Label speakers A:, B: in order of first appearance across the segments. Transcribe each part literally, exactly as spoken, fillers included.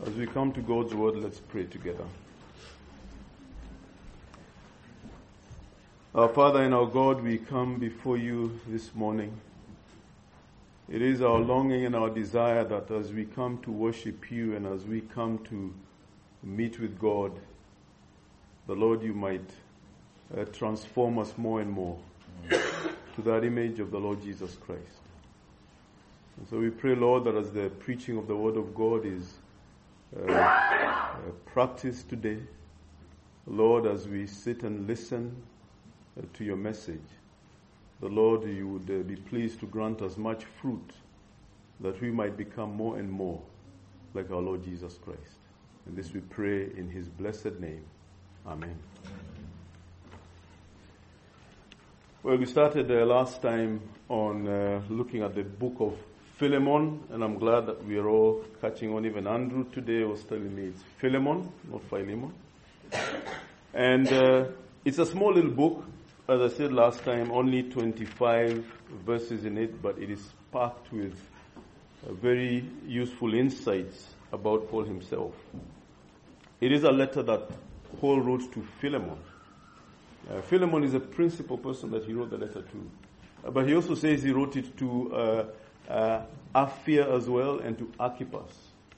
A: As we come to God's word, let's pray together. Our Father and our God, we come before you this morning. It is our longing and our desire that as we come to worship you and as we come to meet with God, the Lord, you might uh, transform us more and more to that image of the Lord Jesus Christ. And so we pray, Lord, that as the preaching of the word of God is uh, uh, practiced today, Lord, as we sit and listen uh, to your message, the Lord, you would uh, be pleased to grant us much fruit that we might become more and more like our Lord Jesus Christ. And this we pray in his blessed name. Amen. Well, we started uh, last time on uh, looking at the book of Philemon, and I'm glad that we are all catching on. Even Andrew today was telling me it's Philemon, not Philemon. And uh, it's a small little book, as I said last time, only twenty-five verses in it, but it is packed with uh, very useful insights about Paul himself. It is a letter that Paul wrote to Philemon. Uh, Philemon is a principal person that he wrote the letter to. Uh, but he also says he wrote it to uh, uh, Apphia as well and to Archippus.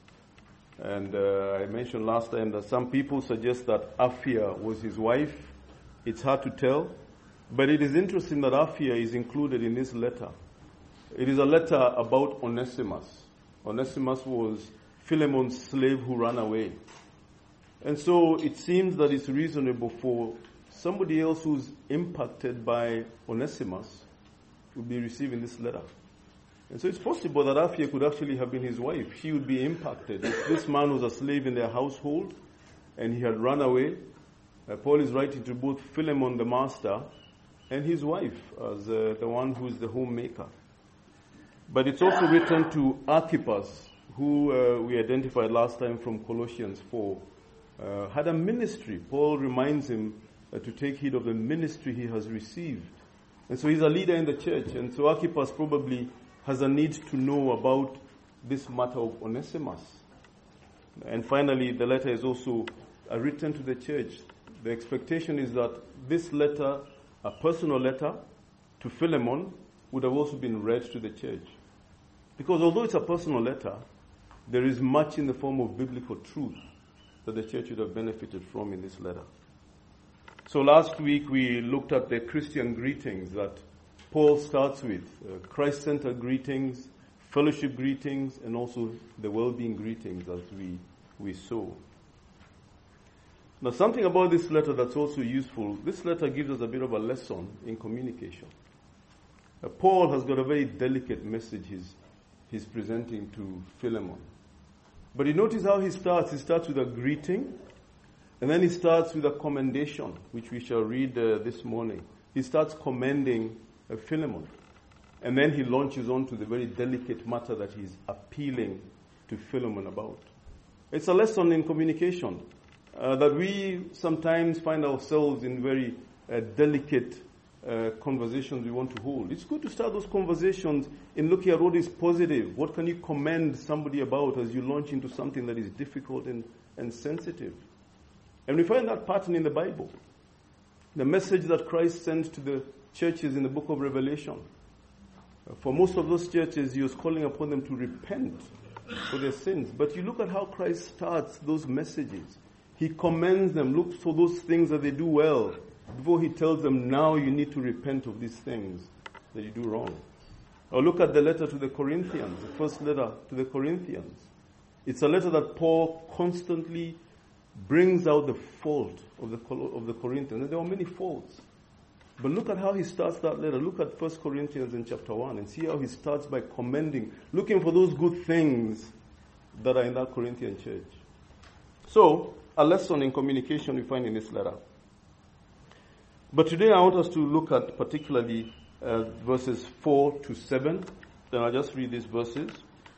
A: And uh, I mentioned last time that some people suggest that Apphia was his wife. It's hard to tell. But it is interesting that Apphia is included in this letter. It is a letter about Onesimus. Onesimus was Philemon's slave who ran away. And so it seems that it's reasonable for somebody else who's impacted by Onesimus to be receiving this letter. And so it's possible that Apphia could actually have been his wife. She would be impacted. If this man was a slave in their household and he had run away, uh, Paul is writing to both Philemon the master and his wife as uh, the one who is the homemaker. But it's also written to Archippus, who uh, we identified last time from Colossians four, uh, had a ministry. Paul reminds him uh, to take heed of the ministry he has received. And so he's a leader in the church. And so Archippus probably has a need to know about this matter of Onesimus. And finally, the letter is also uh, written to the church. The expectation is that this letter, a personal letter to Philemon, would have also been read to the church. Because although it's a personal letter, there is much in the form of biblical truth that the church would have benefited from in this letter. So last week we looked at the Christian greetings that Paul starts with, uh, Christ-centered greetings, fellowship greetings, and also the well-being greetings as we, we saw. Now, something about this letter that's also useful, this letter gives us a bit of a lesson in communication. Uh, Paul has got a very delicate message he's, he's presenting to Philemon. But you notice how he starts. He starts with a greeting, and then he starts with a commendation, which we shall read uh, this morning. He starts commending uh, Philemon. And then he launches on to the very delicate matter that he's appealing to Philemon about. It's a lesson in communication. Uh, that we sometimes find ourselves in very uh, delicate uh, conversations we want to hold. It's good to start those conversations in looking at what is positive. What can you commend somebody about as you launch into something that is difficult and, and sensitive? And we find that pattern in the Bible. The message that Christ sent to the churches in the book of Revelation. Uh, for most of those churches, he was calling upon them to repent for their sins. But you look at how Christ starts those messages. He commends them, looks for those things that they do well, before he tells them, now you need to repent of these things that you do wrong. Or look at the letter to the Corinthians, the first letter to the Corinthians. It's a letter that Paul constantly brings out the fault of the, of the Corinthians. And there are many faults. But look at how he starts that letter. Look at First Corinthians in chapter one and see how he starts by commending, looking for those good things that are in that Corinthian church. So, a lesson in communication we find in this letter. But today I want us to look at particularly uh, verses four to seven. Then I'll just read these verses.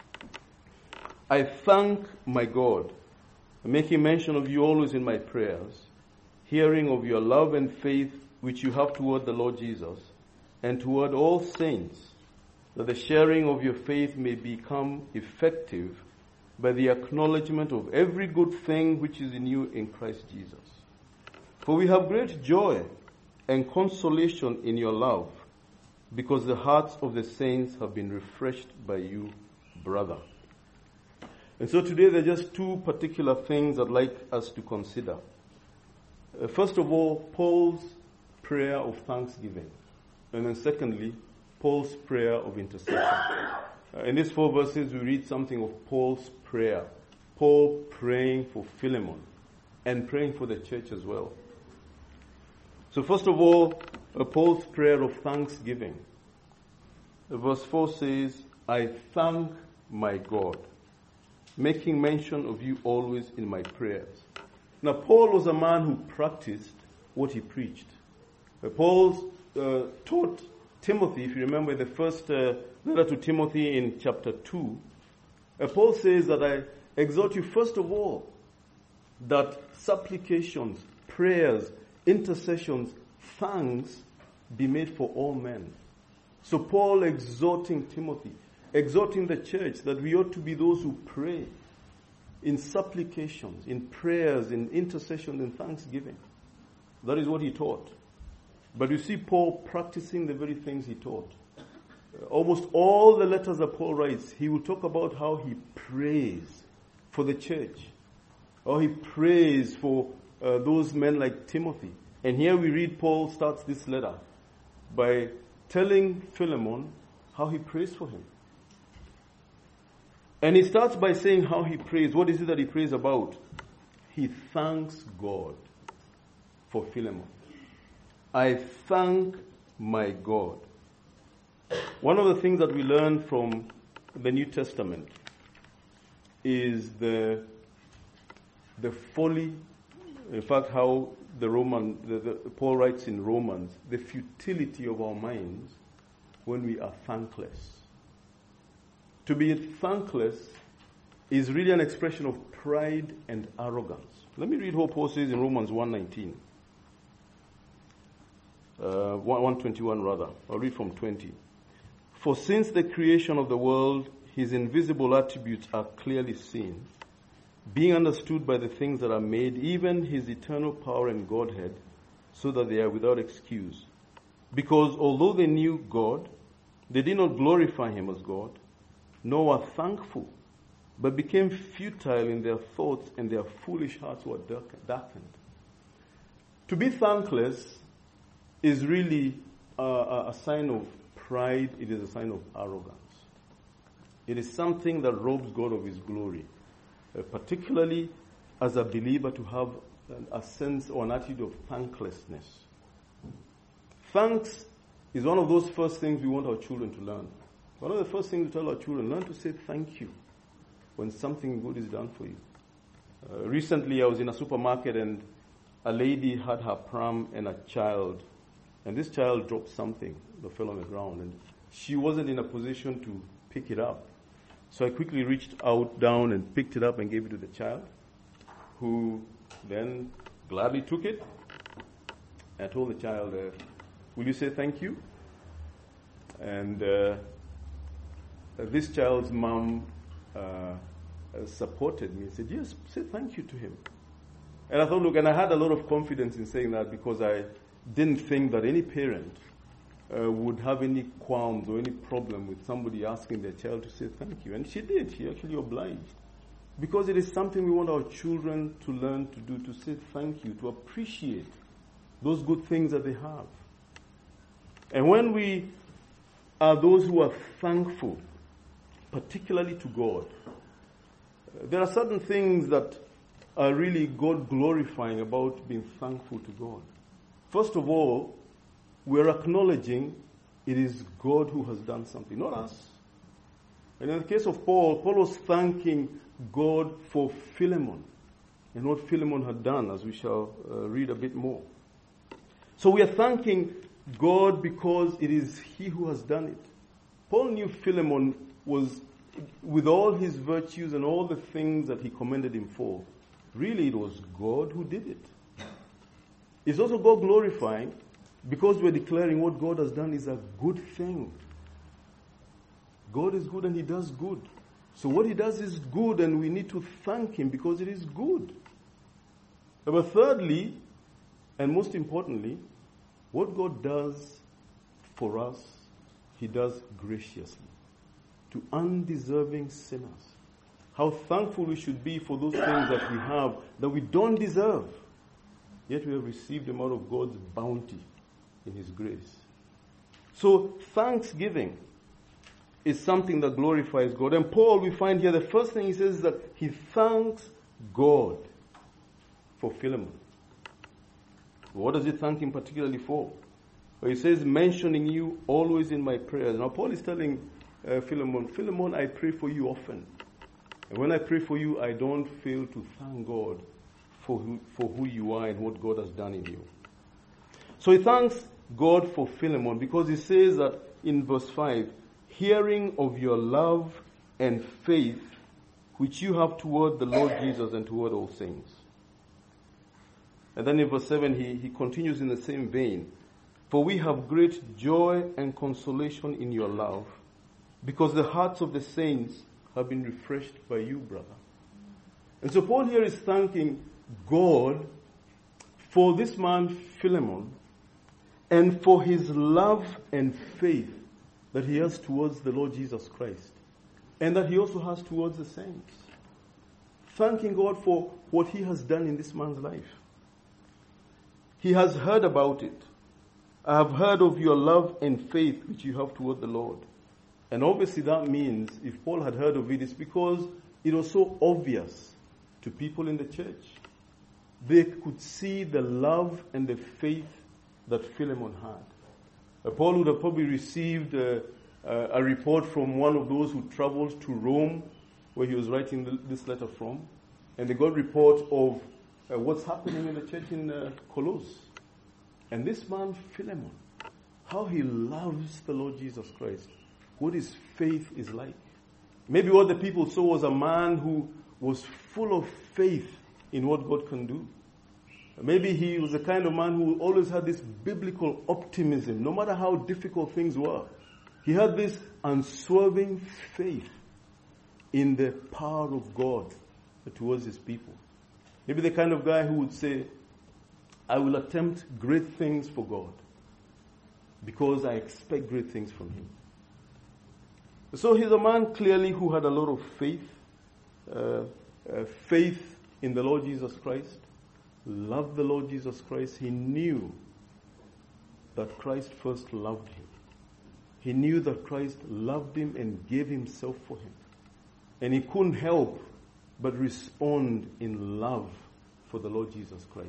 A: I thank my God, making mention of you always in my prayers, hearing of your love and faith which you have toward the Lord Jesus, and toward all saints, that the sharing of your faith may become effective by the acknowledgement of every good thing which is in you in Christ Jesus. For we have great joy and consolation in your love, because the hearts of the saints have been refreshed by you, brother. And so today there are just two particular things I'd like us to consider. Uh, first of all, Paul's prayer of thanksgiving. And then secondly, Paul's prayer of intercession. Uh, in these four verses we read something of Paul's prayer. Paul praying for Philemon and praying for the church as well. So first of all, uh, Paul's prayer of thanksgiving. Uh, verse four says, I thank my God, making mention of you always in my prayers. Now, Paul was a man who practiced what he preached. Uh, Paul uh, taught Timothy, if you remember the first uh, letter to Timothy in chapter two, uh, Paul says that I exhort you first of all that supplications, prayers, intercessions, thanks be made for all men. So Paul exhorting Timothy, exhorting the church that we ought to be those who pray in supplications, in prayers, in intercession, in thanksgiving. That is what he taught. But you see Paul practicing the very things he taught. Uh, almost all the letters that Paul writes, he will talk about how he prays for the church, or he prays for uh, those men like Timothy. And here we read Paul starts this letter by telling Philemon how he prays for him. And he starts by saying how he prays. What is it that he prays about? He thanks God for Philemon. I thank my God. One of the things that we learn from the New Testament is the the folly, in fact, how the Roman, the, the, Paul writes in Romans, the futility of our minds when we are thankless. To be thankless is really an expression of pride and arrogance. Let me read what Paul says in Romans one nineteen. Uh, one twenty-one rather. I'll read from twenty. For since the creation of the world, his invisible attributes are clearly seen, being understood by the things that are made, even his eternal power and Godhead, so that they are without excuse. Because although they knew God, they did not glorify him as God, nor were thankful, but became futile in their thoughts, and their foolish hearts were darkened. To be thankless is really uh, a sign of pride. It is a sign of arrogance. It is something that robs God of his glory, uh, particularly as a believer to have a sense or an attitude of thanklessness. Thanks is one of those first things we want our children to learn. One of the first things we tell our children, learn to say thank you when something good is done for you. Uh, recently I was in a supermarket and a lady had her pram and a child, and this child dropped something that fell on the ground, and she wasn't in a position to pick it up. So I quickly reached out down and picked it up and gave it to the child, who then gladly took it. I told the child, uh, will you say thank you? And uh, this child's mom uh, supported me and said, yes, say thank you to him. And I thought, look, and I had a lot of confidence in saying that because I didn't think that any parent uh, would have any qualms or any problem with somebody asking their child to say thank you. And she did. She actually obliged. Because it is something we want our children to learn to do, to say thank you, to appreciate those good things that they have. And when we are those who are thankful, particularly to God, uh, there are certain things that are really God glorifying about being thankful to God. First of all, we're acknowledging it is God who has done something, not us. And in the case of Paul, Paul was thanking God for Philemon and what Philemon had done, as we shall uh, read a bit more. So we are thanking God because it is he who has done it. Paul knew Philemon was, with all his virtues and all the things that he commended him for, really it was God who did it. It's also God glorifying because we're declaring what God has done is a good thing. God is good and he does good. So what he does is good, and we need to thank him because it is good. But thirdly, and most importantly, what God does for us, he does graciously to undeserving sinners. How thankful we should be for those things that we have that we don't deserve, yet we have received them out of God's bounty in his grace. So thanksgiving is something that glorifies God. And Paul, we find here, the first thing he says is that he thanks God for Philemon. What does he thank him particularly for? Well, he says, mentioning you always in my prayers. Now Paul is telling uh, Philemon, Philemon, I pray for you often. And when I pray for you, I don't fail to thank God for who, for who you are and what God has done in you. So he thanks God for Philemon because he says that in verse five, hearing of your love and faith which you have toward the Lord Jesus and toward all saints. And then in verse seven, he, he continues in the same vein. For we have great joy and consolation in your love, because the hearts of the saints have been refreshed by you, brother. And so Paul here is thanking God for this man Philemon and for his love and faith that he has towards the Lord Jesus Christ, and that he also has towards the saints. Thanking God for what he has done in this man's life. He has heard about it. I have heard of your love and faith which you have toward the Lord. And obviously that means, if Paul had heard of it, it's because it was so obvious to people in the church. They could see the love and the faith that Philemon had. Uh, Paul would have probably received uh, uh, a report from one of those who traveled to Rome, where he was writing the, this letter from, and they got report of uh, what's happening in the church in uh, Colossus. And this man, Philemon, how he loves the Lord Jesus Christ, what his faith is like. Maybe what the people saw was a man who was full of faith in what God can do. Maybe he was the kind of man who always had this biblical optimism, no matter how difficult things were. He had this unswerving faith in the power of God towards his people. Maybe the kind of guy who would say, I will attempt great things for God because I expect great things from him. So he's a man clearly who had a lot of faith, uh, uh, faith in the Lord Jesus Christ, loved the Lord Jesus Christ. He knew that Christ first loved him. He knew that Christ loved him and gave himself for him. And he couldn't help but respond in love for the Lord Jesus Christ.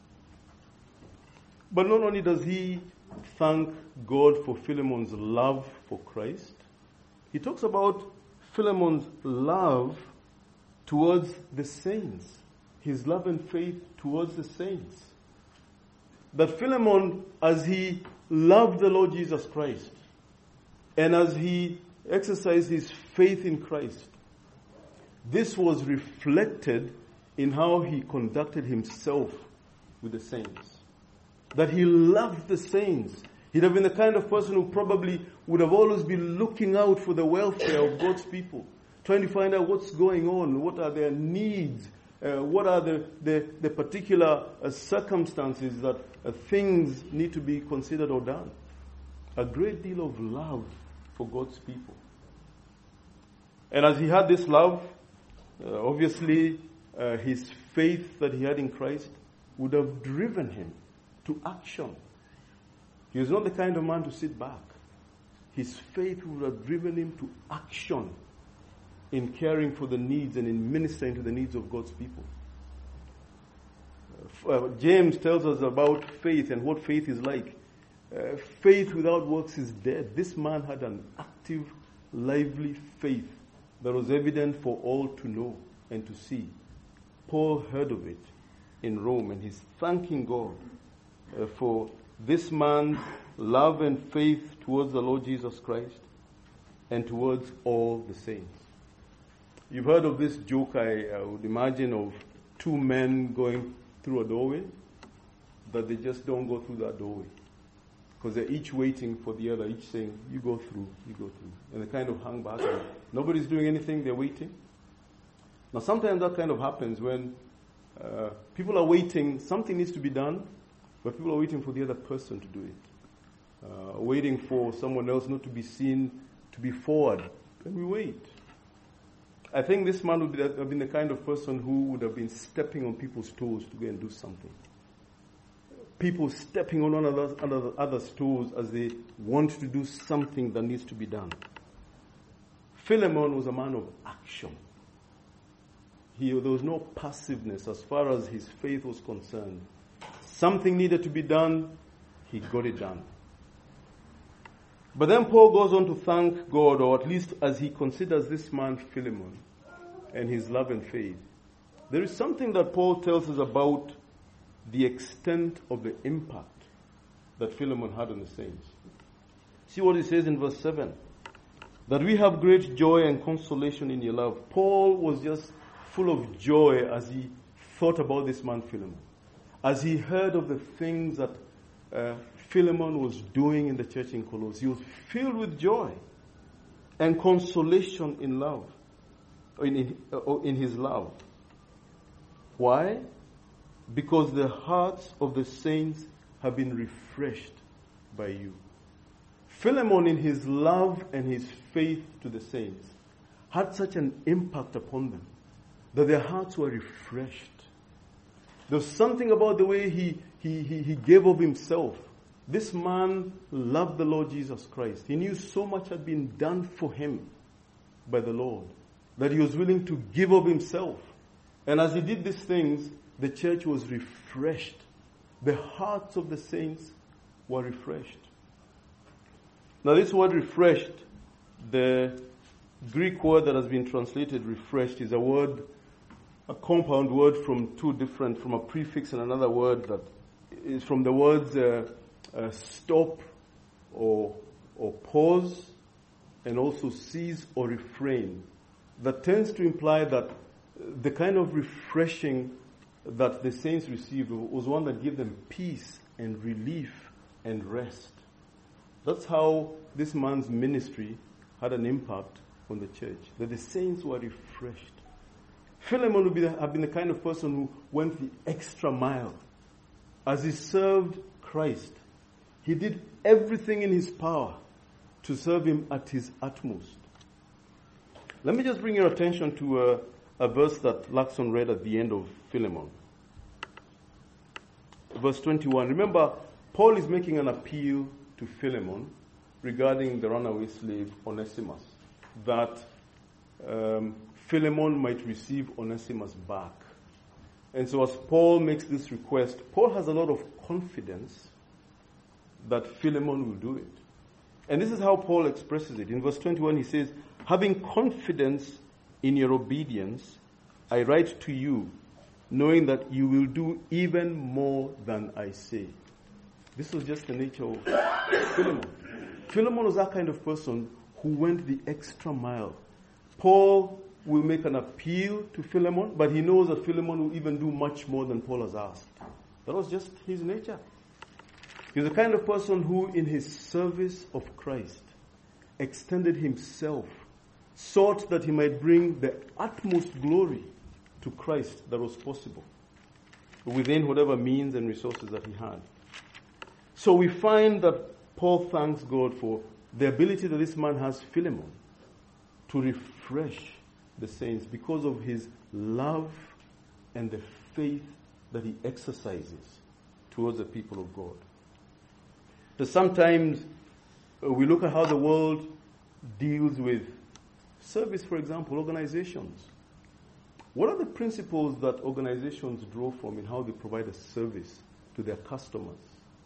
A: But not only does he thank God for Philemon's love for Christ, he talks about Philemon's love towards the saints, his love and faith towards the saints. That Philemon, as he loved the Lord Jesus Christ, and as he exercised his faith in Christ, this was reflected in how he conducted himself with the saints. That he loved the saints. He'd have been the kind of person who probably would have always been looking out for the welfare of God's people, trying to find out what's going on, what are their needs, uh, what are the, the, the particular uh, circumstances that uh, things need to be considered or done. A great deal of love for God's people. And as he had this love, uh, obviously uh, his faith that he had in Christ would have driven him to action. He was not the kind of man to sit back. His faith would have driven him to action in caring for the needs and in ministering to the needs of God's people. Uh, James tells us about faith and what faith is like. Uh, faith without works is dead. This man had an active, lively faith that was evident for all to know and to see. Paul heard of it in Rome, and he's thanking God uh, for this man's love and faith towards the Lord Jesus Christ and towards all the saints. You've heard of this joke, I, I would imagine, of two men going through a doorway, that they just don't go through that doorway. because they're each waiting for the other, each saying, you go through, you go through. And they kind of hang back. And nobody's doing anything, they're waiting. Now sometimes that kind of happens when uh, people are waiting, something needs to be done, but people are waiting for the other person to do it. Uh, waiting for someone else not to be seen, to be forward. And we wait. I think this man would have been the kind of person who would have been stepping on people's toes to go and do something. People stepping on one another, other's toes as they want to do something that needs to be done. Philemon was a man of action. He, there was no passiveness as far as his faith was concerned. Something needed to be done, he got it done. But then Paul goes on to thank God, or at least as he considers this man Philemon and his love and faith. There is something that Paul tells us about the extent of the impact that Philemon had on the saints. See what he says in verse seven. That we have great joy and consolation in your love. Paul was just full of joy as he thought about this man Philemon. As he heard of the things that uh, Philemon was doing in the church in Colossae, he was filled with joy and consolation in love, in, in, uh, in his love. Why? Because the hearts of the saints have been refreshed by you. Philemon, in his love and his faith to the saints, had such an impact upon them that their hearts were refreshed. There was something about the way he, he, he, he gave of himself. This man loved the Lord Jesus Christ. He knew so much had been done for him by the Lord that he was willing to give of himself. And as he did these things, the church was refreshed. The hearts of the saints were refreshed. Now this word refreshed, the Greek word that has been translated refreshed is a word, a compound word from two different, from a prefix and another word that is from the words uh, uh, stop or or pause and also cease or refrain. That tends to imply that the kind of refreshing that the saints received was one that gave them peace and relief and rest. That's how this man's ministry had an impact on the church, that the saints were refreshed. Philemon would be the, have been the kind of person who went the extra mile. As he served Christ, he did everything in his power to serve him at his utmost. Let me just bring your attention to a, a verse that Laxon read at the end of Philemon. Verse twenty-one. Remember, Paul is making an appeal to Philemon regarding the runaway slave Onesimus, that um, Philemon might receive Onesimus back. And so as Paul makes this request, Paul has a lot of confidence that Philemon will do it. And this is how Paul expresses it. In verse twenty-one he says, having confidence in your obedience, I write to you, knowing that you will do even more than I say. This was just the nature of Philemon. Philemon was that kind of person who went the extra mile. Paul will make an appeal to Philemon, but he knows that Philemon will even do much more than Paul has asked. That was just his nature. He's the kind of person who, in his service of Christ, extended himself, sought that he might bring the utmost glory to Christ that was possible, within whatever means and resources that he had. So we find that Paul thanks God for the ability that this man has, Philemon, to refresh the saints because of his love and the faith that he exercises towards the people of God. So sometimes uh, we look at how the world deals with service, for example, organizations. What are the principles that organizations draw from in how they provide a service to their customers?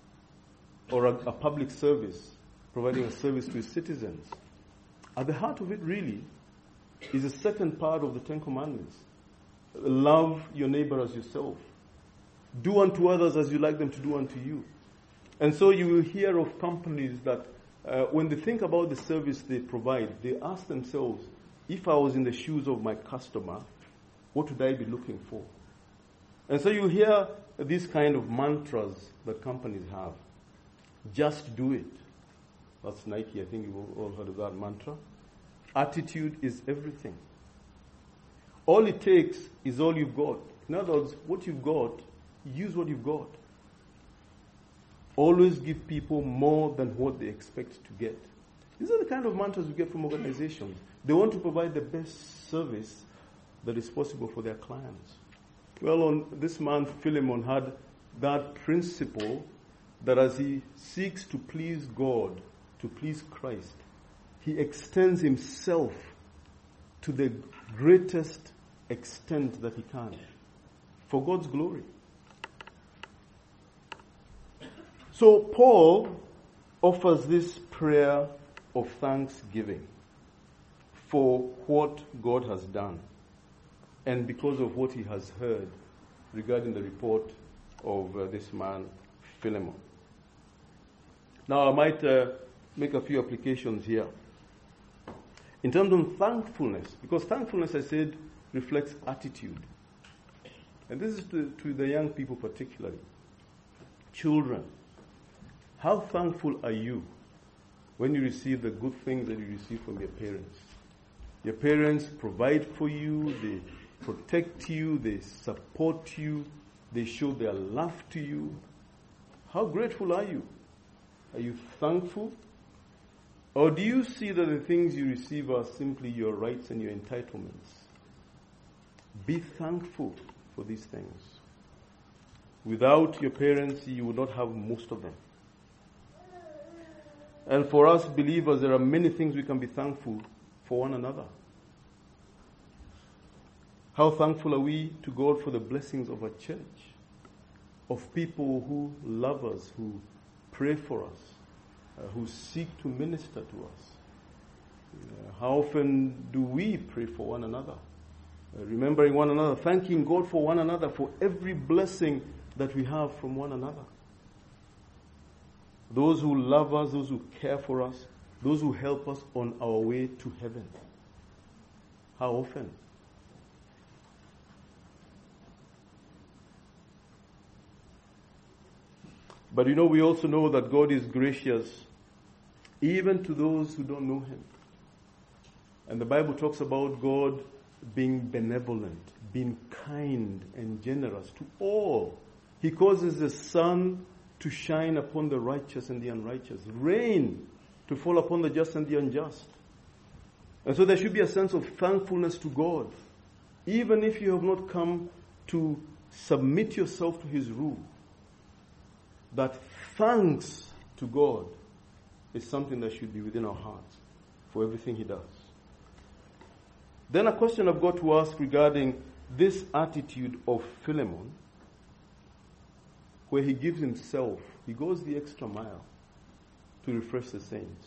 A: Or a, a public service, providing a service to its citizens? At the heart of it really is the second part of the Ten Commandments. Love your neighbor as yourself. Do unto others as you like them to do unto you. And so you will hear of companies that uh, when they think about the service they provide, they ask themselves, if I was in the shoes of my customer, what would I be looking for? And so you hear these kind of mantras that companies have. Just do it. That's Nike. I think you've all heard of that mantra. Attitude is everything. All it takes is all you've got. In other words, what you've got, use what you've got. Always give people more than what they expect to get. These are the kind of mantras we get from organizations. They want to provide the best service that is possible for their clients. Well, on this man, Philemon, had that principle that as he seeks to please God, to please Christ, he extends himself to the greatest extent that he can for God's glory. So Paul offers this prayer of thanksgiving for what God has done and because of what he has heard regarding the report of uh, this man, Philemon. Now I might uh, make a few applications here. In terms of thankfulness, because thankfulness, I said, reflects attitude. And this is to, to the young people particularly. Children, how thankful are you when you receive the good things that you receive from your parents? Your parents provide for you, they protect you, they support you, they show their love to you. How grateful are you? Are you thankful? Or do you see that the things you receive are simply your rights and your entitlements? Be thankful for these things. Without your parents, you would not have most of them. And for us believers, there are many things we can be thankful for one another. How thankful are we to God for the blessings of a church, of people who love us, who pray for us, uh, who seek to minister to us. Uh, how often do we pray for one another? Uh, remembering one another, thanking God for one another, for every blessing that we have from one another. Those who love us, those who care for us, those who help us on our way to heaven. How often? But you know, we also know that God is gracious even to those who don't know Him. And the Bible talks about God being benevolent, being kind and generous to all. He causes the sun to shine upon the righteous and the unrighteous, rain to fall upon the just and the unjust. And so there should be a sense of thankfulness to God, even if you have not come to submit yourself to His rule. That thanks to God is something that should be within our hearts for everything He does. Then a question I've got to ask regarding this attitude of Philemon, where he gives himself, he goes the extra mile to refresh the saints.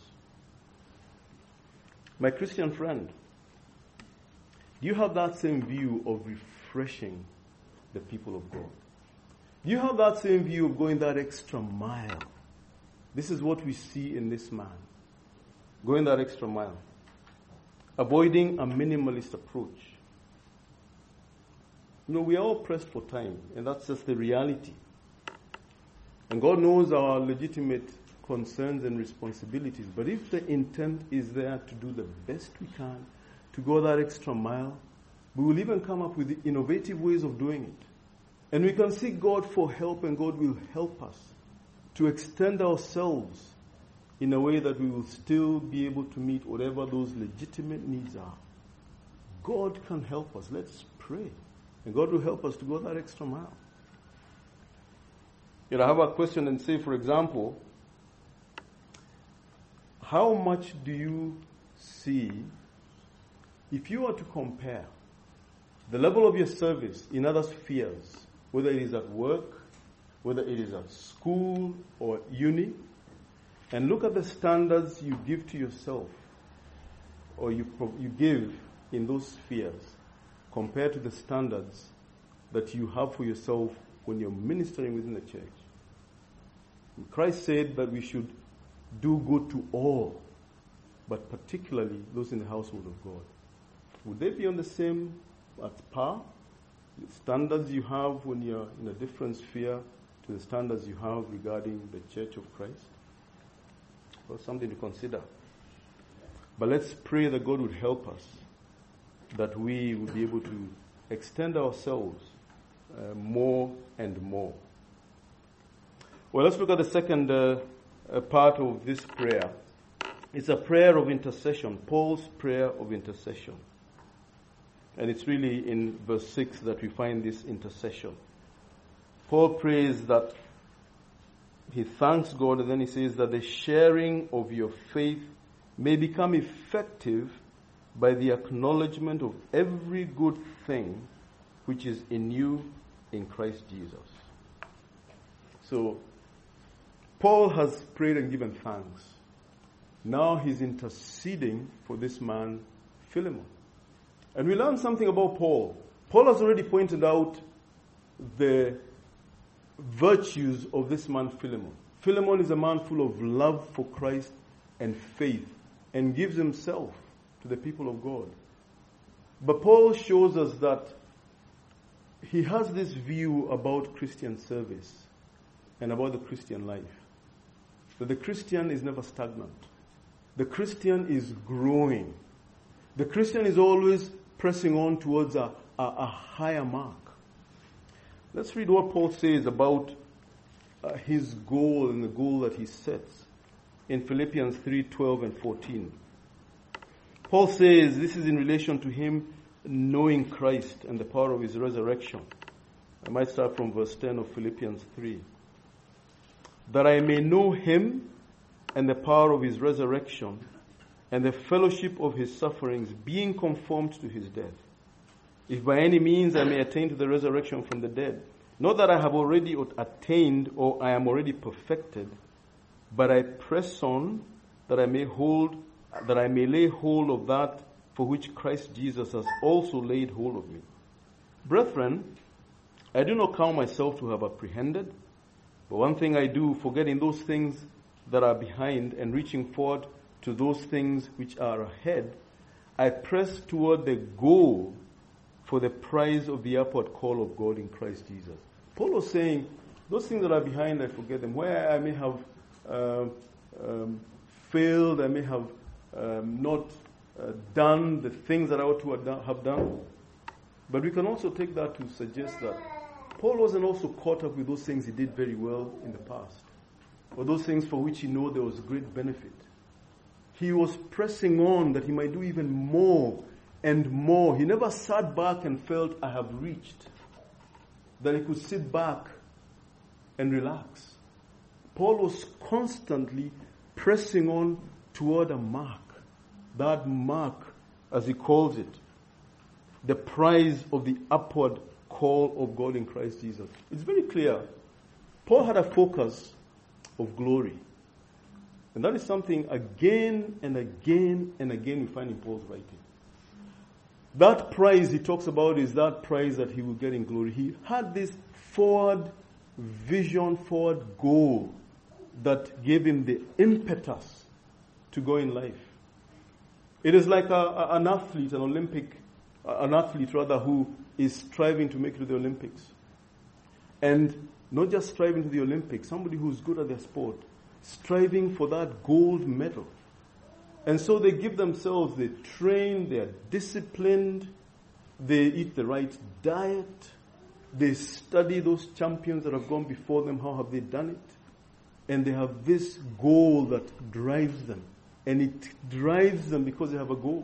A: My Christian friend, do you have that same view of refreshing the people of God? Do you have that same view of going that extra mile? This is what we see in this man. Going that extra mile. Avoiding a minimalist approach. You know, we are all pressed for time, and that's just the reality. And God knows our legitimate concerns and responsibilities. But if the intent is there to do the best we can, to go that extra mile, we will even come up with innovative ways of doing it. And we can seek God for help, and God will help us to extend ourselves in a way that we will still be able to meet whatever those legitimate needs are. God can help us. Let's pray. And God will help us to go that extra mile. You know, I have a question and say, for example, how much do you see, if you were to compare the level of your service in other spheres, whether it is at work, whether it is at school or uni, and look at the standards you give to yourself or you you give in those spheres compared to the standards that you have for yourself when you're ministering within the church. And Christ said that we should do good to all, but particularly those in the household of God. Would they be on the same at par? The standards you have when you're in a different sphere to the standards you have regarding the church of Christ? So something to consider. But let's pray that God would help us, that we would be able to extend ourselves uh, more and more. Well, let's look at the second uh, uh, part of this prayer. It's a prayer of intercession, Paul's prayer of intercession. And it's really in verse six that we find this intercession. Paul prays that he thanks God, and then he says that the sharing of your faith may become effective by the acknowledgement of every good thing which is in you in Christ Jesus. So, Paul has prayed and given thanks. Now he's interceding for this man, Philemon. And we learn something about Paul. Paul has already pointed out the virtues of this man, Philemon. Philemon is a man full of love for Christ and faith, and gives himself to the people of God. But Paul shows us that he has this view about Christian service and about the Christian life. That the Christian is never stagnant. The Christian is growing. The Christian is always pressing on towards a, a, a higher mark. Let's read what Paul says about uh, his goal and the goal that he sets in Philippians three twelve and fourteen. Paul says this is in relation to him knowing Christ and the power of his resurrection. I might start from verse ten of Philippians three. That I may know him and the power of his resurrection and the fellowship of his sufferings, being conformed to his death, if by any means I may attain to the resurrection from the dead. Not that I have already attained or I am already perfected, but I press on that I may hold, that I may lay hold of that for which Christ Jesus has also laid hold of me. Brethren, I do not count myself to have apprehended, but one thing I do, forgetting those things that are behind and reaching forward to those things which are ahead, I press toward the goal for the prize of the upward call of God in Christ Jesus. Paul was saying, those things that are behind, I forget them. Where I may have uh, um, failed, I may have um, not uh, done the things that I ought to have done. But we can also take that to suggest that Paul wasn't also caught up with those things he did very well in the past, or those things for which he knew there was great benefit. He was pressing on that he might do even more and more. He never sat back and felt, I have reached. That he could sit back and relax. Paul was constantly pressing on toward a mark. That mark, as he calls it, the prize of the upward call of God in Christ Jesus. It's very clear. Paul had a focus of glory. And that is something again and again and again we find in Paul's writing. That prize he talks about is that prize that he will get in glory. He had this forward vision, forward goal that gave him the impetus to go in life. It is like a, a, an athlete, an Olympic, an athlete rather, who is striving to make it to the Olympics. And not just striving to the Olympics, somebody who's good at their sport, striving for that gold medal. And so they give themselves, they train, they are disciplined, they eat the right diet, they study those champions that have gone before them, how have they done it? And they have this goal that drives them. And it drives them because they have a goal.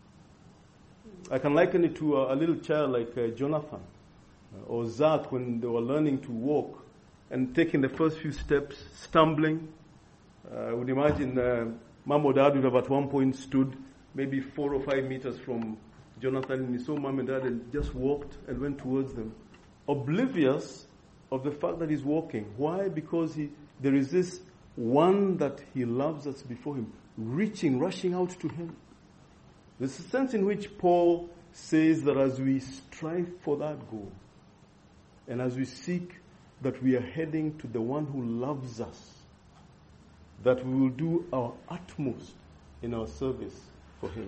A: I can liken it to a, a little child like uh, Jonathan uh, or Zach when they were learning to walk and taking the first few steps, stumbling. Uh, I would imagine uh, Mom or Dad would have at one point stood maybe four or five meters from Jonathan, and he saw Mom and Dad and just walked and went towards them, oblivious of the fact that he's walking. Why? Because he there is this one that he loves that's before him, reaching, rushing out to him. There's a sense in which Paul says that as we strive for that goal, and as we seek that we are heading to the one who loves us, that we will do our utmost in our service for him.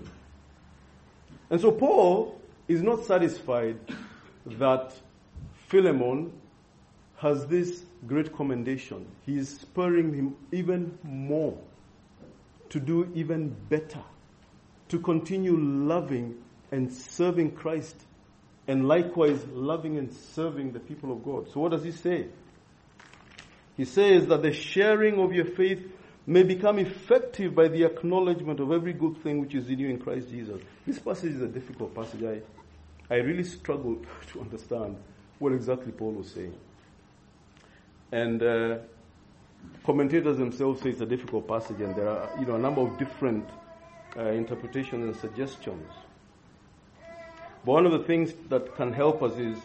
A: And so Paul is not satisfied that Philemon has this great commendation. He is spurring him even more to do even better, to continue loving and serving Christ, and likewise loving and serving the people of God. So what does he say? He says that the sharing of your faith may become effective by the acknowledgement of every good thing which is in you in Christ Jesus. This passage is a difficult passage. I, I really struggle to understand what exactly Paul was saying. And uh, commentators themselves say it's a difficult passage, and there are, you know, a number of different uh, interpretations and suggestions. But one of the things that can help us is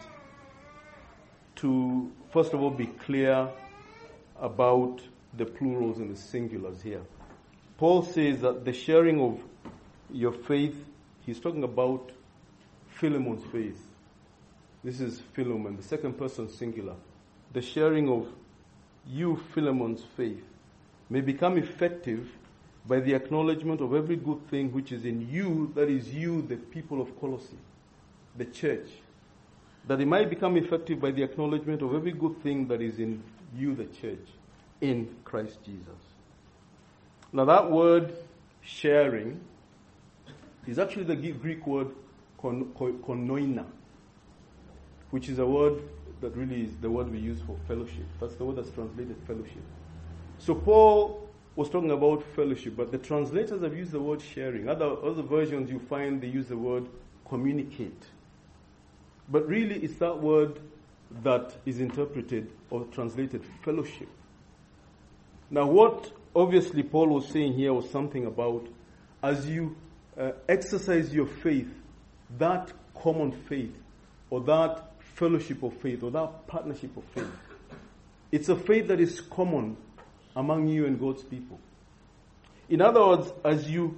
A: to, first of all, be clear about the plurals and the singulars here. Paul says that the sharing of your faith, he's talking about Philemon's faith. This is Philemon, the second person singular. The sharing of you, Philemon's faith, may become effective by the acknowledgement of every good thing which is in you, that is you, the people of Colossae, the church. That it might become effective by the acknowledgement of every good thing that is in you, the church, in Christ Jesus. Now that word sharing is actually the Greek word kon, koinonia, which is a word that really is the word we use for fellowship. That's the word that's translated fellowship. So Paul was talking about fellowship, but the translators have used the word sharing. Other, other versions you find they use the word communicate. But really it's that word that is interpreted or translated fellowship. Now what obviously Paul was saying here was something about as you uh, exercise your faith, that common faith or that fellowship of faith or that partnership of faith. It's a faith that is common among you and God's people. In other words, as you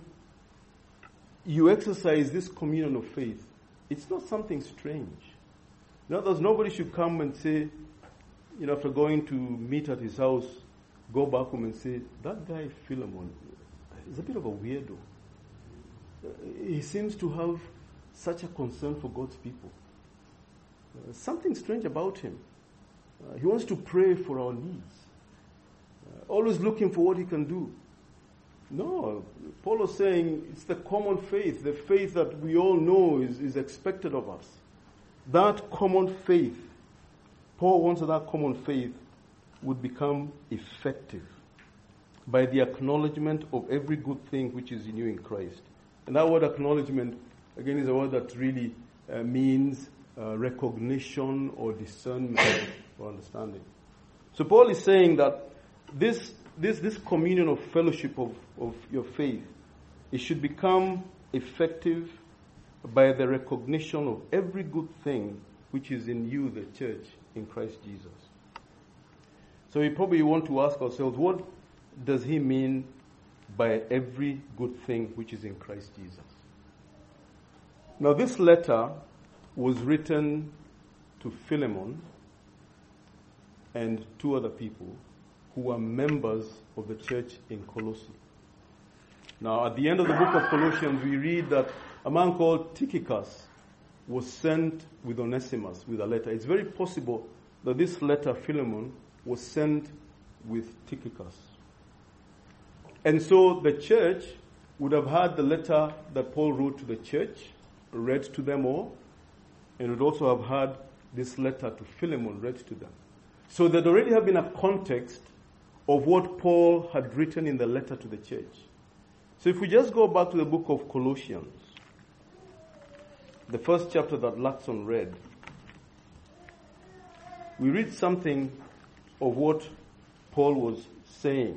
A: you exercise this communion of faith, it's not something strange. In other words, nobody should come and say, you know, after going to meet at his house, go back home and say, that guy Philemon is a bit of a weirdo. He seems to have such a concern for God's people. Uh, something strange about him. Uh, he wants to pray for our needs. Uh, always looking for what he can do. No, Paul was saying it's the common faith, the faith that we all know is, is expected of us. That common faith, Paul wants that common faith would become effective by the acknowledgement of every good thing which is in you in Christ. And that word acknowledgement, again, is a word that really uh, means uh, recognition or discernment or understanding. So Paul is saying that this this this communion of fellowship of, of your faith, it should become effective by the recognition of every good thing which is in you, the church, in Christ Jesus. So we probably want to ask ourselves, what does he mean by every good thing which is in Christ Jesus? Now this letter was written to Philemon and two other people who were members of the church in Colossae. Now at the end of the book of Colossians, we read that a man called Tychicus was sent with Onesimus with a letter. It's very possible that this letter, Philemon, was sent with Tychicus. And so the church would have had the letter that Paul wrote to the church, read to them all, and would also have had this letter to Philemon read to them. So there'd already have been a context of what Paul had written in the letter to the church. So if we just go back to the book of Colossians, the first chapter that Latson read, we read something of what Paul was saying.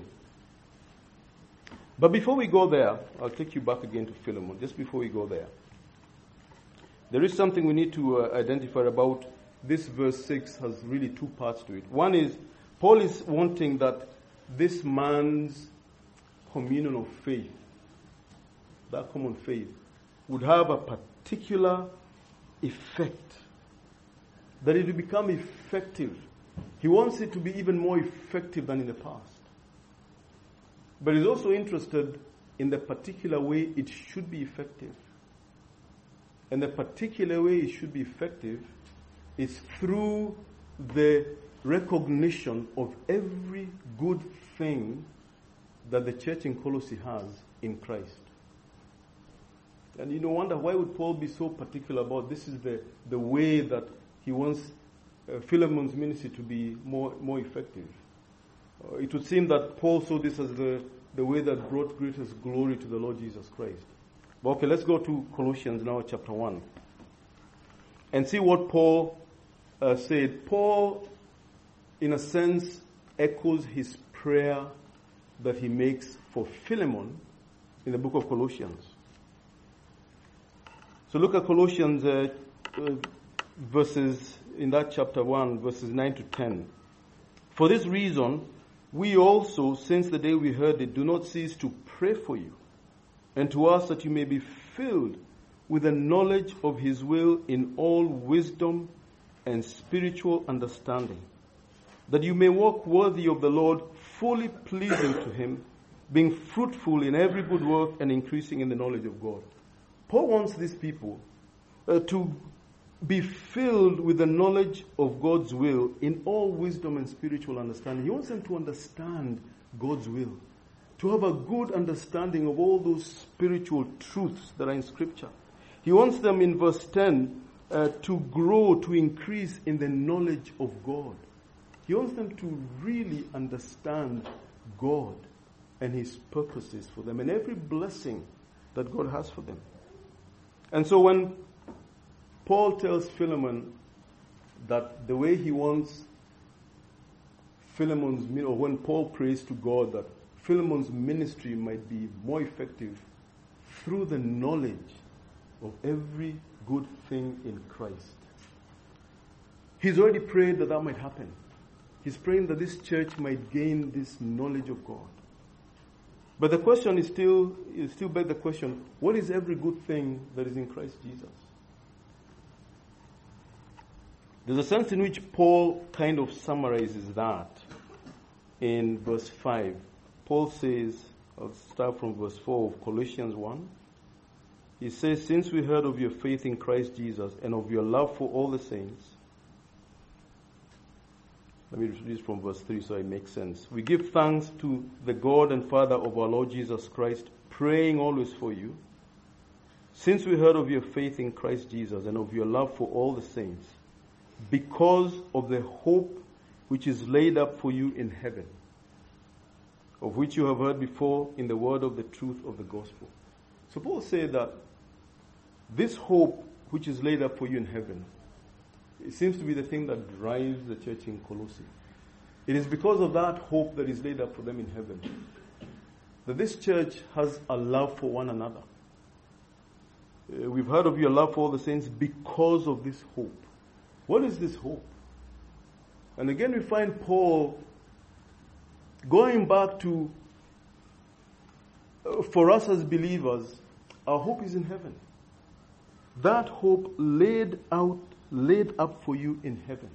A: But before we go there, I'll take you back again to Philemon, just before we go there. There is something we need to uh, identify about this verse six has really two parts to it. One is, Paul is wanting that this man's communion of faith, that common faith, would have a particular effect, that it will become effective. He wants it to be even more effective than in the past. But he's also interested in the particular way it should be effective. And the particular way it should be effective is through the recognition of every good thing that the church in Colossae has in Christ. And you know, wonder why would Paul be so particular about this is the, the way that he wants uh, Philemon's ministry to be more, more effective. Uh, it would seem that Paul saw this as the, the way that brought greatest glory to the Lord Jesus Christ. But okay, let's go to Colossians now, chapter one. And see what Paul uh, said. Paul, in a sense, echoes his prayer that he makes for Philemon in the book of Colossians. So look at Colossians uh, uh, verses, in that chapter one, verses nine to ten. For this reason, we also, since the day we heard it, do not cease to pray for you, and to ask that you may be filled with the knowledge of his will in all wisdom and spiritual understanding, that you may walk worthy of the Lord, fully pleasing to him, being fruitful in every good work and increasing in the knowledge of God. Paul wants these people uh, to be filled with the knowledge of God's will in all wisdom and spiritual understanding. He wants them to understand God's will, to have a good understanding of all those spiritual truths that are in Scripture. He wants them in verse ten uh, to grow, to increase in the knowledge of God. He wants them to really understand God and his purposes for them and every blessing that God has for them. And so when Paul tells Philemon that the way he wants Philemon's, or when Paul prays to God that Philemon's ministry might be more effective through the knowledge of every good thing in Christ. He's already prayed that that might happen. He's praying that this church might gain this knowledge of God. But the question is still, you still beg the question, what is every good thing that is in Christ Jesus? There's a sense in which Paul kind of summarizes that in verse five. Paul says, I'll start from verse four of Colossians one. He says, since we heard of your faith in Christ Jesus and of your love for all the saints, let me read from verse three so it makes sense. We give thanks to the God and Father of our Lord Jesus Christ, praying always for you, since we heard of your faith in Christ Jesus and of your love for all the saints, because of the hope which is laid up for you in heaven, of which you have heard before in the word of the truth of the gospel. So Paul said that this hope which is laid up for you in heaven, it seems to be the thing that drives the church in Colossae. It is because of that hope that is laid up for them in heaven that this church has a love for one another. Uh, we've heard of your love for all the saints because of this hope. What is this hope? And again we find Paul going back to, uh, for us as believers, our hope is in heaven. That hope laid out laid up for you in heaven.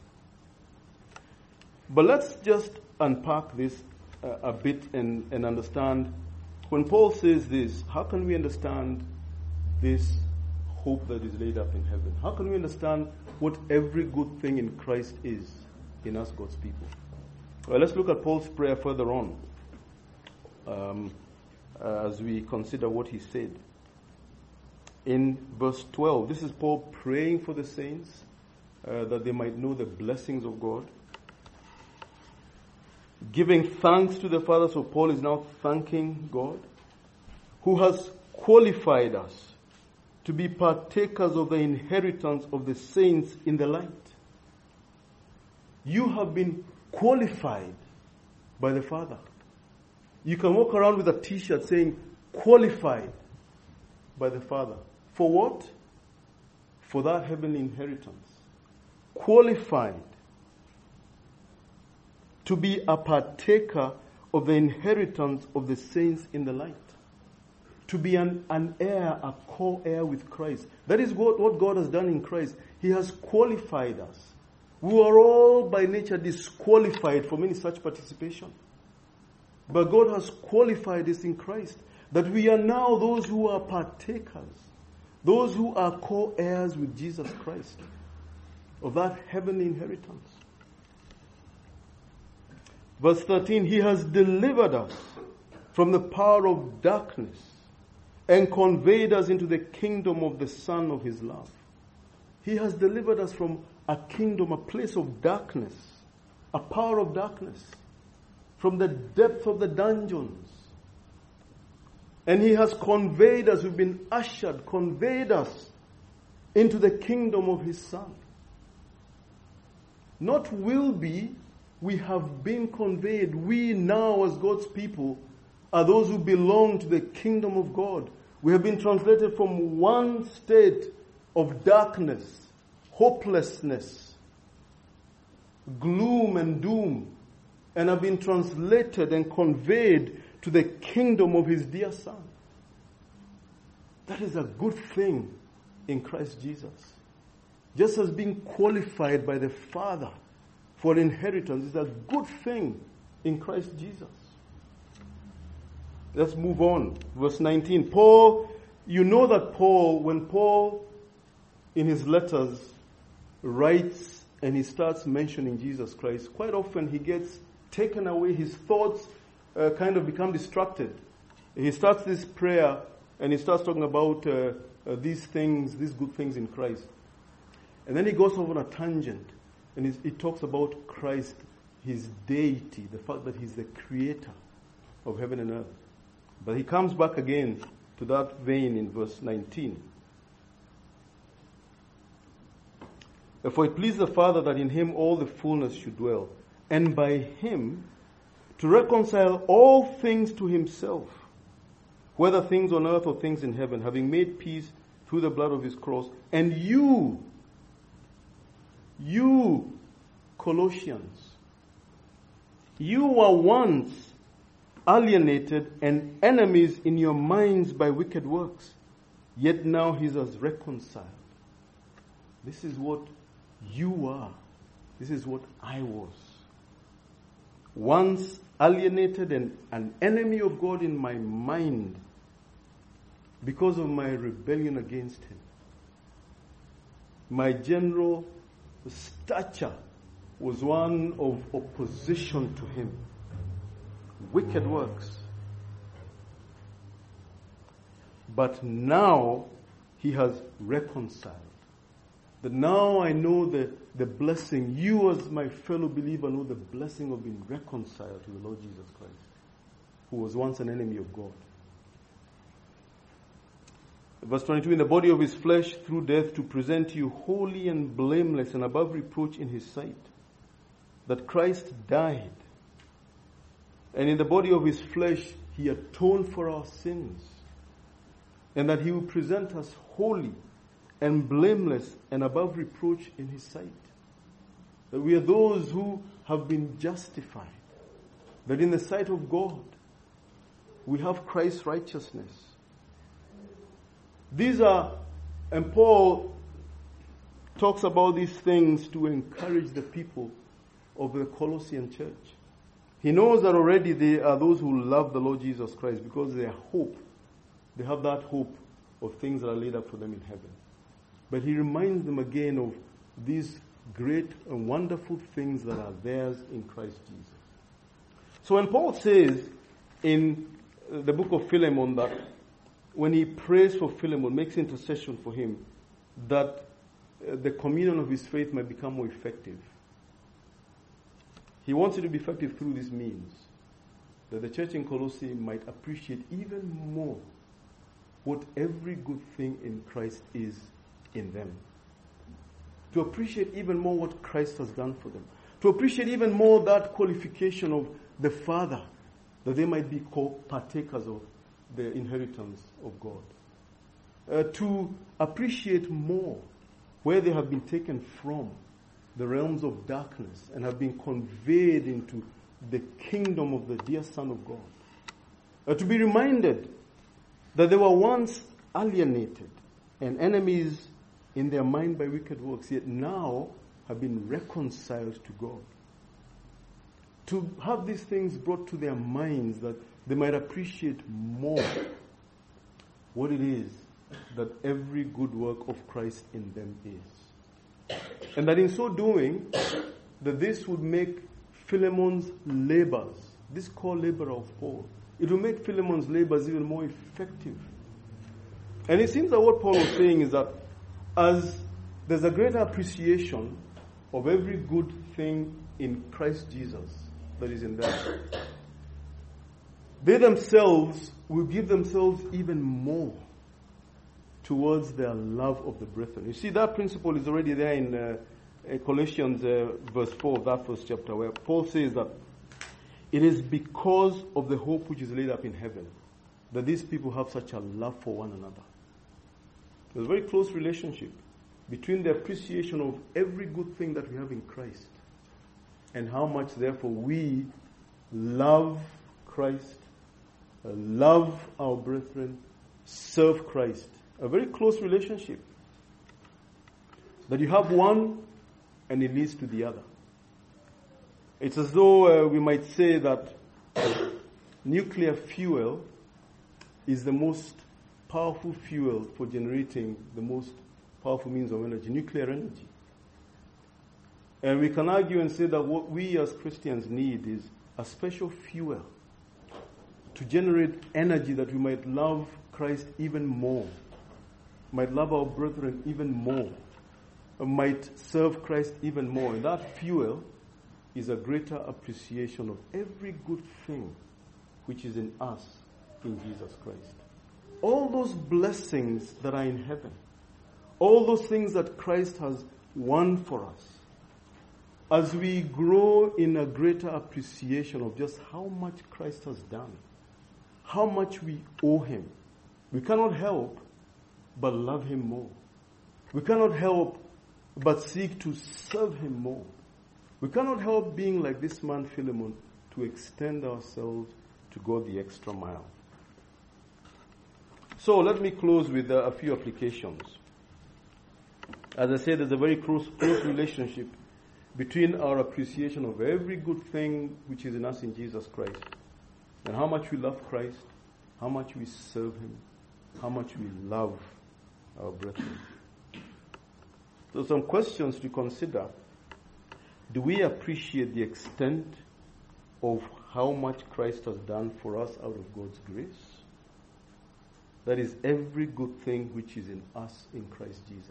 A: But let's just unpack this uh, a bit and, and understand, when Paul says this, how can we understand this hope that is laid up in heaven? How can we understand what every good thing in Christ is in us, God's people? Well, let's look at Paul's prayer further on um, as we consider what he said. In verse twelve, this is Paul praying for the saints uh, that they might know the blessings of God. Giving thanks to the Father, so Paul is now thanking God, who has qualified us to be partakers of the inheritance of the saints in the light. You have been qualified by the Father. You can walk around with a t-shirt saying, qualified by the Father. For what? For that heavenly inheritance. Qualified to be a partaker of the inheritance of the saints in the light. To be an, an heir, a co-heir with Christ. That is what, what God has done in Christ. He has qualified us. We are all by nature disqualified from any such participation. But God has qualified us in Christ. That we are now those who are partakers. Those who are co-heirs with Jesus Christ of that heavenly inheritance. Verse thirteen, He has delivered us from the power of darkness and conveyed us into the kingdom of the Son of his love. He has delivered us from a kingdom, a place of darkness, a power of darkness, from the depth of the dungeons. And he has conveyed us, we've been ushered, conveyed us into the kingdom of his Son. Not will be, we have been conveyed. We now as God's people are those who belong to the kingdom of God. We have been translated from one state of darkness, hopelessness, gloom and doom, and have been translated and conveyed to the kingdom of his dear Son. That is a good thing in Christ Jesus. Just as being qualified by the Father for inheritance is a good thing in Christ Jesus. Let's move on. Verse nineteen. Paul, you know that Paul, when Paul in his letters writes and he starts mentioning Jesus Christ, quite often he gets taken away, his thoughts uh, kind of become distracted. He starts this prayer and he starts talking about uh, uh, these things, these good things in Christ. And then he goes off on a tangent and he talks about Christ, his deity, the fact that he's the creator of heaven and earth. But he comes back again to that vein in verse nineteen. For it pleased the Father that in him all the fullness should dwell, and by him to reconcile all things to himself, whether things on earth or things in heaven, having made peace through the blood of his cross. And you, you Colossians, you were once alienated and enemies in your minds by wicked works, yet now he has reconciled. This is what you are. This is what I was. Once alienated and an enemy of God in my mind because of my rebellion against him. My general stature was one of opposition to him. Wicked works. But now he has reconciled. That now I know the, the blessing. You as my fellow believer know the blessing of being reconciled to the Lord Jesus Christ, who was once an enemy of God. Verse twenty-two, in the body of his flesh through death to present you holy and blameless and above reproach in his sight. That Christ died. And in the body of his flesh, he atoned for our sins. And that he will present us holy and blameless and above reproach in his sight. That we are those who have been justified. That in the sight of God, we have Christ's righteousness. These are, and Paul talks about these things to encourage the people of the Colossian church. He knows that already they are those who love the Lord Jesus Christ because their hope, they have that hope of things that are laid up for them in heaven. But he reminds them again of these great and wonderful things that are theirs in Christ Jesus. So when Paul says in the book of Philemon that when he prays for Philemon, makes intercession for him, that the communion of his faith might become more effective. He wants it to be effective through these means, that the church in Colossae might appreciate even more what every good thing in Christ is in them. To appreciate even more what Christ has done for them. To appreciate even more that qualification of the Father, that they might be partakers of the inheritance of God. Uh, to appreciate more where they have been taken from, the realms of darkness, and have been conveyed into the kingdom of the dear Son of God. Uh, to be reminded that they were once alienated and enemies in their mind by wicked works, yet now have been reconciled to God. To have these things brought to their minds that they might appreciate more what it is that every good work of Christ in them is. And that in so doing, that this would make Philemon's labors, this core labor of Paul, it will make Philemon's labors even more effective. And it seems that what Paul was saying is that as there's a greater appreciation of every good thing in Christ Jesus that is in them, they themselves will give themselves even more towards their love of the brethren. You see, that principle is already there in uh, Colossians uh, verse four of that first chapter, where Paul says that it is because of the hope which is laid up in heaven that these people have such a love for one another. There's a very close relationship between the appreciation of every good thing that we have in Christ and how much, therefore, we love Christ, uh, love our brethren, serve Christ. A very close relationship. That you have one and it leads to the other. It's as though uh, we might say that nuclear fuel is the most powerful fuel for generating the most powerful means of energy, nuclear energy. And we can argue and say that what we as Christians need is a special fuel to generate energy that we might love Christ even more, might love our brethren even more, might serve Christ even more. And that fuel is a greater appreciation of every good thing which is in us in Jesus Christ. All those blessings that are in heaven, all those things that Christ has won for us, as we grow in a greater appreciation of just how much Christ has done, how much we owe him, we cannot help but love him more. We cannot help but seek to serve him more. We cannot help being like this man Philemon, to extend ourselves to go the extra mile. So let me close with uh, a few applications. As I said, there's a very close, close relationship between our appreciation of every good thing which is in us in Jesus Christ and how much we love Christ, how much we serve him, how much we love our brethren. So some questions to consider. Do we appreciate the extent of how much Christ has done for us out of God's grace? That is every good thing which is in us in Christ Jesus.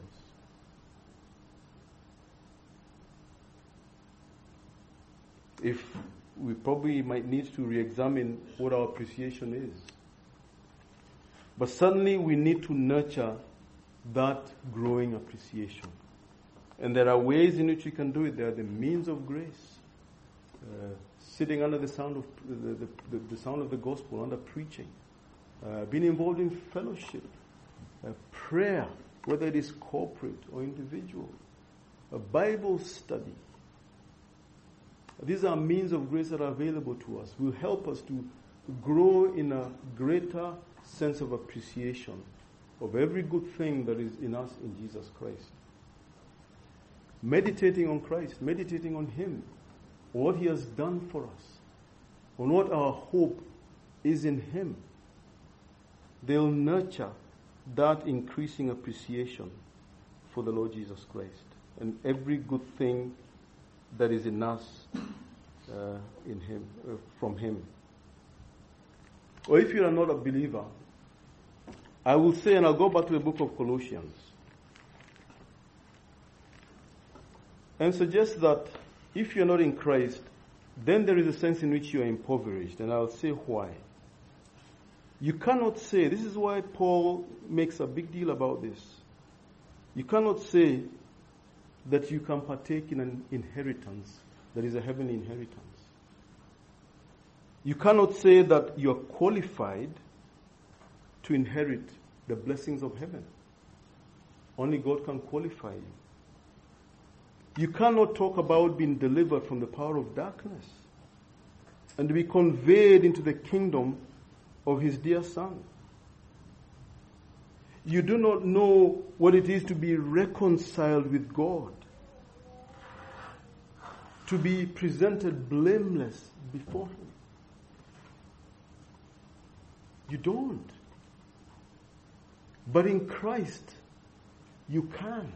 A: If we probably might need to re-examine what our appreciation is. But certainly we need to nurture that growing appreciation. And there are ways in which we can do it. There are the means of grace. Uh, sitting under the sound of the, the, the sound of the gospel, under preaching. Uh, being involved in fellowship. Uh, prayer, whether it is corporate or individual. A Bible study. These are means of grace that are available to us. Will help us to grow in a greater sense of appreciation of every good thing that is in us in Jesus Christ. Meditating on Christ, meditating on him, on what he has done for us, on what our hope is in him. They'll nurture that increasing appreciation for the Lord Jesus Christ and every good thing that is in us uh, in him, uh, from him. Or if you are not a believer, I will say, and I'll go back to the book of Colossians, and suggest that if you're not in Christ, then there is a sense in which you are impoverished, and I'll say why. You cannot say, this is why Paul makes a big deal about this. You cannot say that you can partake in an inheritance that is a heavenly inheritance. You cannot say that you are qualified to inherit the blessings of heaven. Only God can qualify you. You cannot talk about being delivered from the power of darkness and to be conveyed into the kingdom of his dear Son. You do not know what it is to be reconciled with God, to be presented blameless before him. You don't. But in Christ, you can.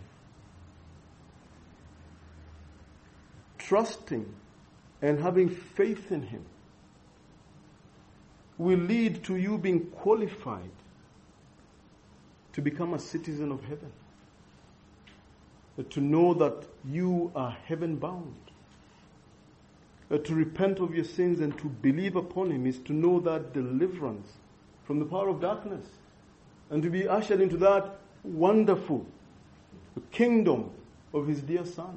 A: Trusting and having faith in him. will lead to you being qualified to become a citizen of heaven. To know that you are heaven bound. To repent of your sins and to believe upon Him is to know that deliverance from the power of darkness. And to be ushered into that wonderful kingdom of His dear Son.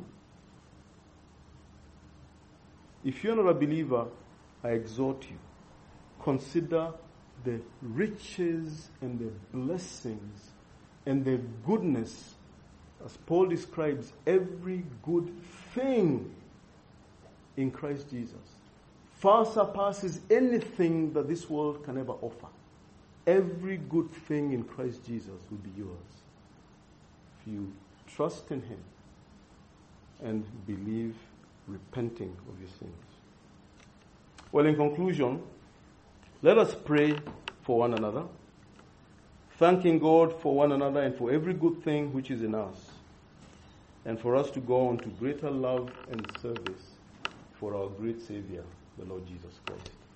A: If you're not a believer, I exhort you, consider the riches and the blessings and the goodness, as Paul describes, every good thing in Christ Jesus far surpasses anything that this world can ever offer. Every good thing in Christ Jesus will be yours if you trust in Him and believe, repenting of your sins. Well, in conclusion, let us pray for one another, thanking God for one another and for every good thing which is in us, and for us to go on to greater love and service for our great Savior, the Lord Jesus Christ.